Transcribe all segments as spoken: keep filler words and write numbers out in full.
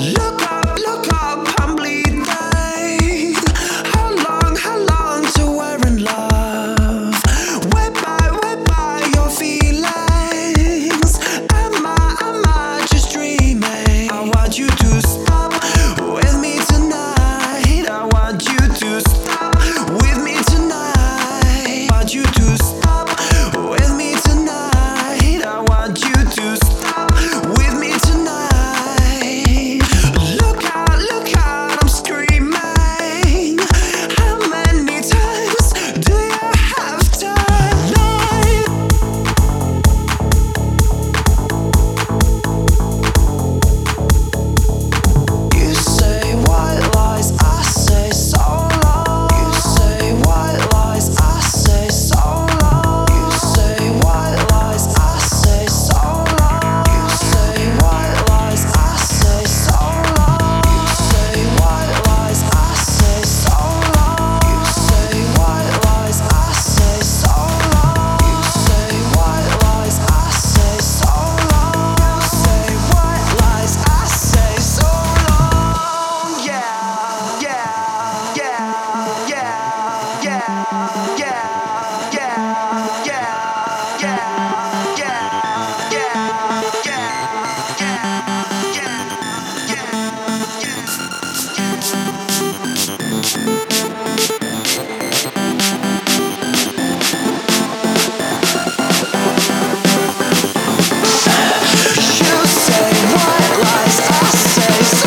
Look up, look up, I'm bleeding. How long, how long till we're in love? Where by, where by your feelings? Am I, am I just dreaming? I want you to stop with me tonight. I want you to stop with me tonight. I want you to stop with me tonight. I want you to stop with me tonight. Look out, look out, I'm screaming. How many times do you have time? You say white lies, I say so long. You say white lies, I say so long. You say white lies, I say so long. You say white lies, I say so long. You say white lies, I say so long. You say white lies, I say so long. You say white lies, I say so long. You say white lies, I say so long. Yeah, yeah, yeah, yeah, yeah, yeah, yeah, yeah, yeah, yeah, yeah, yeah, yeah, You say white lies, I say so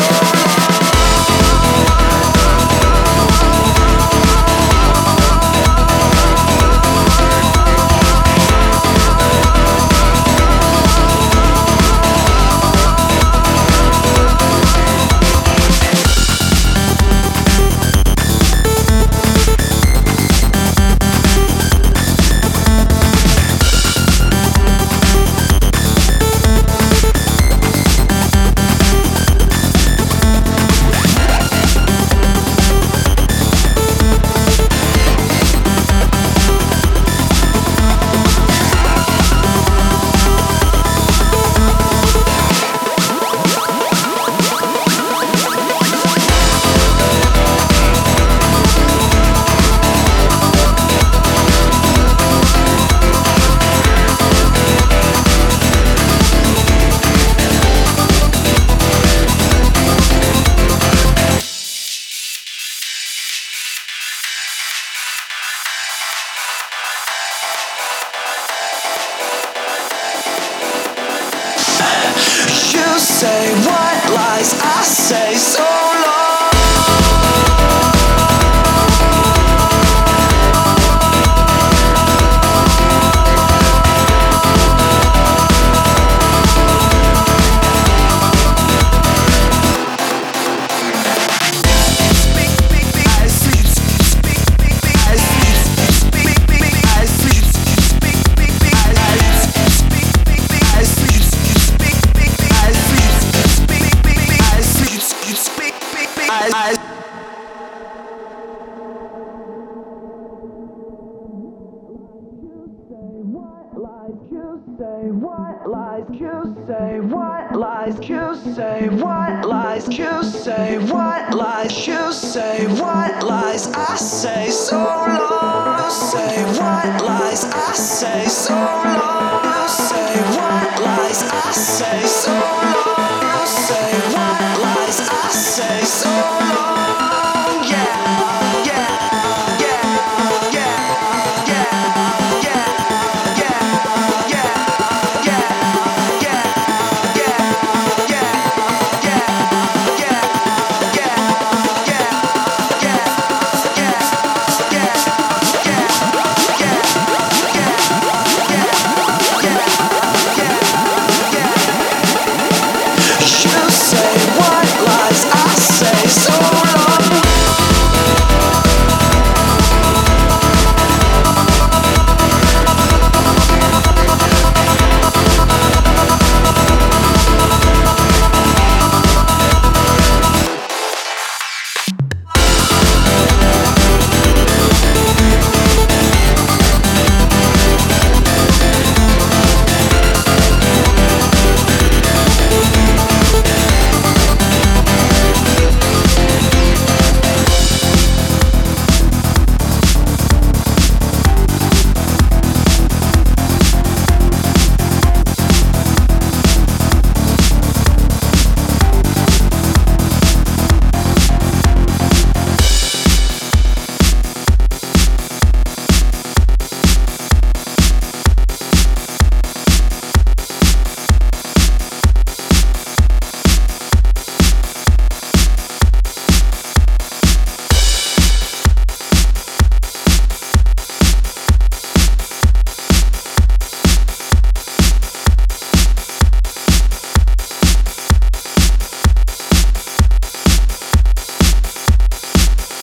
You say white lies, I say so long. I You say white lies, you say white lies, you say white lies, you say white lies, you say white lies, I say so long. You say white lies, I say so long. You say white lies, I say so long. You say white lies, I say so long.